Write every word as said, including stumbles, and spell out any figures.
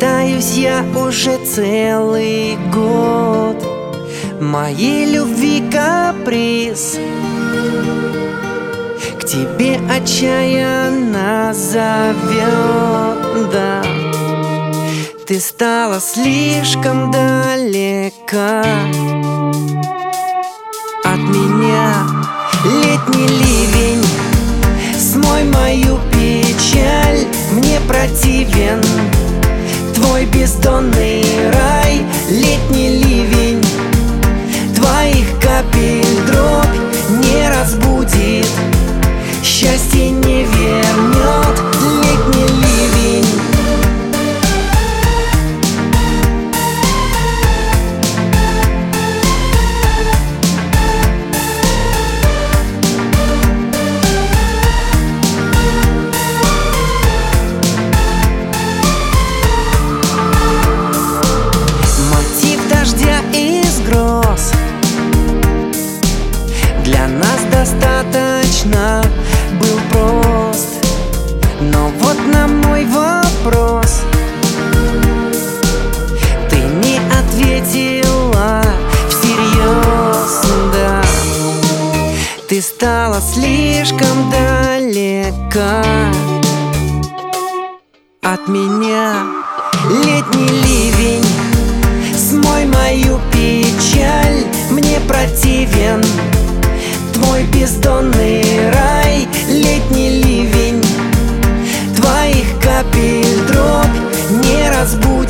Пытаюсь я уже целый год, моей любви каприз к тебе отчаянно зовет, да. Ты стала слишком далека от меня. Летний ливень, смой мою печаль, мне противен твой бездонный рай. Летний ливень, твоих капель дробь не разбудит, счастье не вернет. Летний ливень. Для нас достаточно был прост, но вот на мой вопрос ты не ответила всерьез, да. Ты стала слишком далека от меня. Летний ливень, смой мою печаль, мне противен твой бездонный рай. Летний ливень, твоих капель дробь не разбудит,